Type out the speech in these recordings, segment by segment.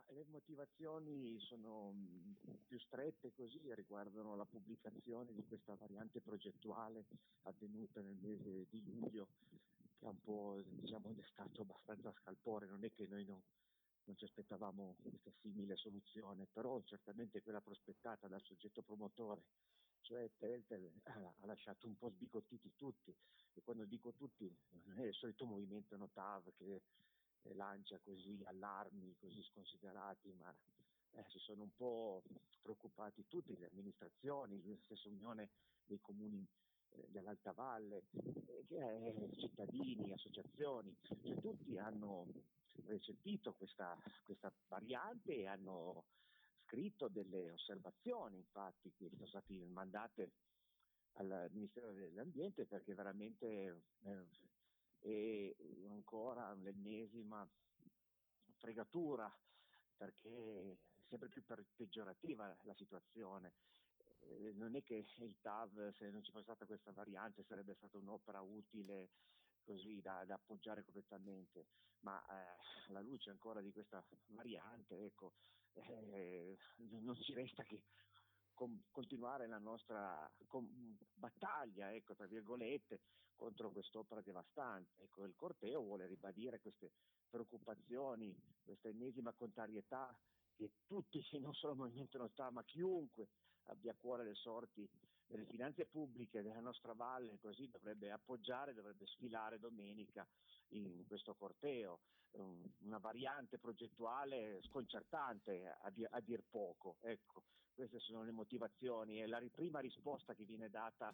Le motivazioni sono più strette così, riguardano la pubblicazione di questa variante progettuale avvenuta nel mese di luglio, che ha un po', diciamo, destato abbastanza scalpore. Non è che noi non ci aspettavamo questa simile soluzione, però certamente quella prospettata dal soggetto promotore, cioè Teltel, ha lasciato un po' sbigottiti tutti. E quando dico tutti, non è il solito movimento Notav che lancia così allarmi così sconsiderati, ma si sono un po' preoccupati tutti, le amministrazioni, la stessa unione dei comuni dell'Alta Valle, cittadini, associazioni, cioè tutti hanno recepito questa variante e hanno scritto delle osservazioni, infatti, che sono state mandate al Ministero dell'Ambiente, perché veramente è ancora l'ennesima fregatura, perché è sempre più peggiorativa la situazione. Non è che il TAV, se non ci fosse stata questa variante, sarebbe stata un'opera utile così da appoggiare completamente, ma alla luce ancora di questa variante, ecco, non ci resta che continuare la nostra battaglia, ecco, tra virgolette, contro quest'opera devastante. Ecco, il corteo vuole ribadire queste preoccupazioni, questa ennesima contrarietà che tutti, non solo il Movimento Notav, ma chiunque abbia a cuore le sorti delle finanze pubbliche della nostra valle, così dovrebbe appoggiare, dovrebbe sfilare domenica in questo corteo. Una variante progettuale sconcertante a dir poco. Ecco, queste sono le motivazioni e la prima risposta che viene data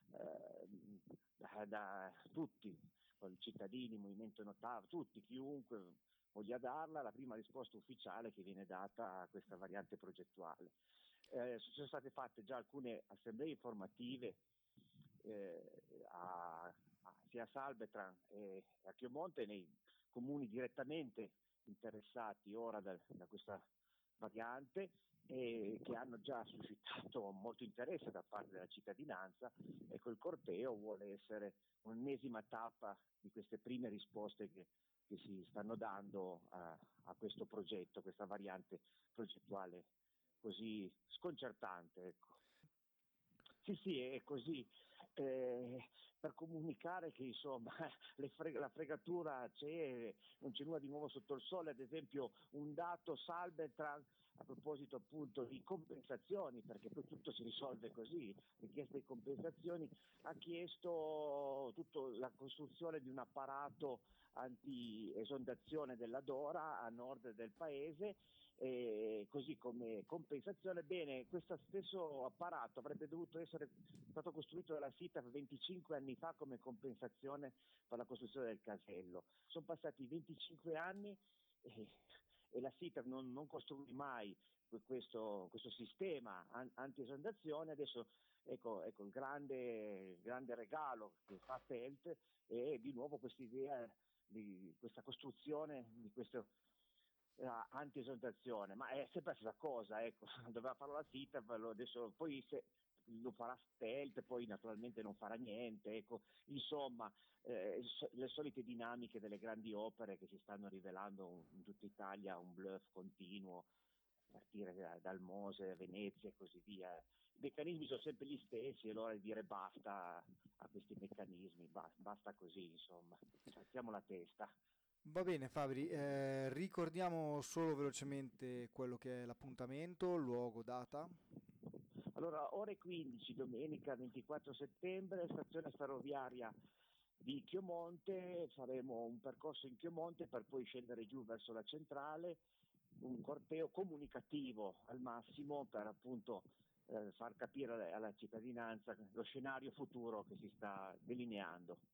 da tutti, cittadini, Movimento Notav, tutti, chiunque voglia darla, la prima risposta ufficiale che viene data a questa variante progettuale. Sono state fatte già alcune assemblee informative sia a Salvetran e a Chiomonte, nei comuni direttamente interessati ora da questa variante, e che hanno già suscitato molto interesse da parte della cittadinanza. Ecco, il corteo vuole essere un'ennesima tappa di queste prime risposte che si stanno dando a questo progetto, questa variante progettuale così sconcertante, ecco. Sì, è così, per comunicare che insomma la fregatura c'è, non c'è nulla di nuovo sotto il sole. Ad esempio, un dato Salvetran, a proposito appunto di compensazioni, perché poi tutto si risolve così, richieste di compensazioni, ha chiesto la costruzione di un apparato anti-esondazione della Dora a nord del paese, così come compensazione. Bene, questo stesso apparato avrebbe dovuto essere stato costruito dalla SITAF 25 anni fa come compensazione per la costruzione del casello. Sono passati 25 anni e la SITAF non costruì mai questo sistema anti-esondazione. Adesso ecco il grande regalo che fa Pelt è di nuovo questa idea di questa costruzione di questo anti-esondazione, ma è sempre la stessa cosa, ecco. Doveva farlo la SITAF, adesso poi se lo farà Stelt, poi naturalmente non farà niente, ecco. Insomma, le solite dinamiche delle grandi opere che si stanno rivelando in tutta Italia, un bluff continuo, a partire dal Mose, Venezia e così via. I meccanismi sono sempre gli stessi, e allora è dire basta a questi meccanismi, basta così, insomma, alziamo la testa. Va bene Fabri, ricordiamo solo velocemente quello che è l'appuntamento, luogo, data. Allora, ore 15, domenica 24 settembre, stazione ferroviaria di Chiomonte. Faremo un percorso in Chiomonte per poi scendere giù verso la centrale, un corteo comunicativo al massimo per appunto far capire alla cittadinanza lo scenario futuro che si sta delineando.